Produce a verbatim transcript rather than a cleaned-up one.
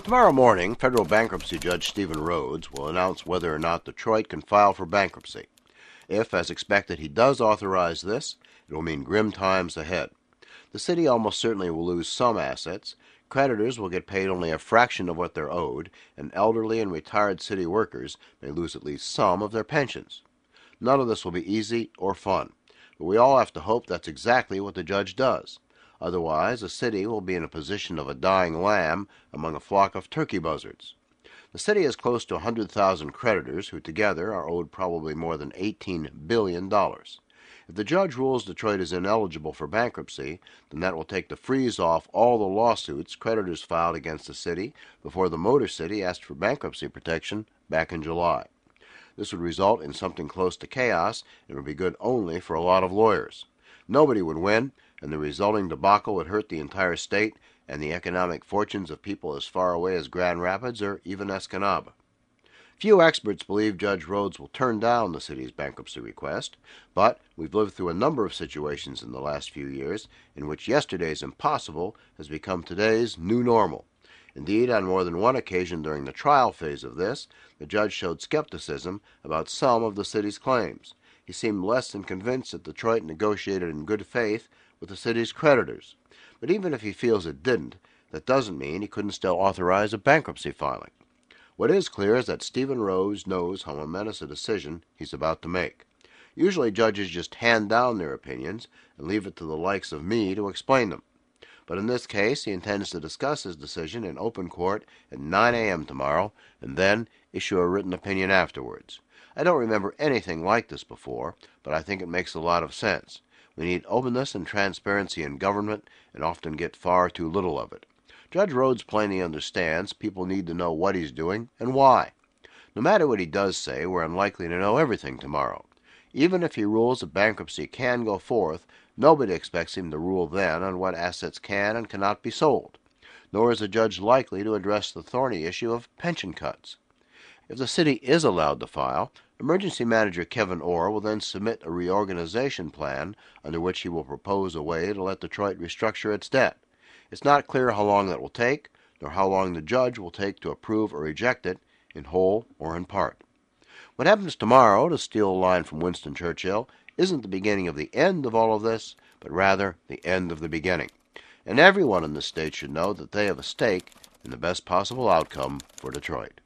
Tomorrow morning, federal bankruptcy judge Stephen Rhodes will announce whether or not Detroit can file for bankruptcy. If, as expected, he does authorize this, it will mean grim times ahead. The city almost certainly will lose some assets. Creditors will get paid only a fraction of what they're owed, and elderly and retired city workers may lose at least some of their pensions. None of this will be easy or fun, but we all have to hope that's exactly what the judge does. Otherwise, the city will be in a position of a dying lamb among a flock of turkey buzzards. The city has close to one hundred thousand creditors who together are owed probably more than eighteen billion dollars. If the judge rules Detroit is ineligible for bankruptcy, then that will take the freeze off all the lawsuits creditors filed against the city before the Motor City asked for bankruptcy protection back in July. This would result in something close to chaos and would be good only for a lot of lawyers. Nobody would win, and the resulting debacle would hurt the entire state and the economic fortunes of people as far away as Grand Rapids or even Escanaba. Few experts believe Judge Rhodes will turn down the city's bankruptcy request, but we've lived through a number of situations in the last few years in which yesterday's impossible has become today's new normal. Indeed, on more than one occasion during the trial phase of this, the judge showed skepticism about some of the city's claims. He seemed less than convinced that Detroit negotiated in good faith with the city's creditors. But even if he feels it didn't, that doesn't mean he couldn't still authorize a bankruptcy filing. What is clear is that Stephen Rhodes knows how momentous a decision he's about to make. Usually judges just hand down their opinions and leave it to the likes of me to explain them. But in this case, he intends to discuss his decision in open court at nine a.m. tomorrow and then issue a written opinion afterwards. I don't remember anything like this before, but I think it makes a lot of sense. We need openness and transparency in government and often get far too little of it. Judge Rhodes plainly understands people need to know what he's doing and why. No matter what he does say, we're unlikely to know everything tomorrow. Even if he rules that bankruptcy can go forth, nobody expects him to rule then on what assets can and cannot be sold. Nor is the judge likely to address the thorny issue of pension cuts. If the city is allowed to file, Emergency Manager Kevin Orr will then submit a reorganization plan under which he will propose a way to let Detroit restructure its debt. It's not clear how long that will take, nor how long the judge will take to approve or reject it, in whole or in part. What happens tomorrow, to steal a line from Winston Churchill, isn't the beginning of the end of all of this, but rather the end of the beginning. And everyone in the state should know that they have a stake in the best possible outcome for Detroit.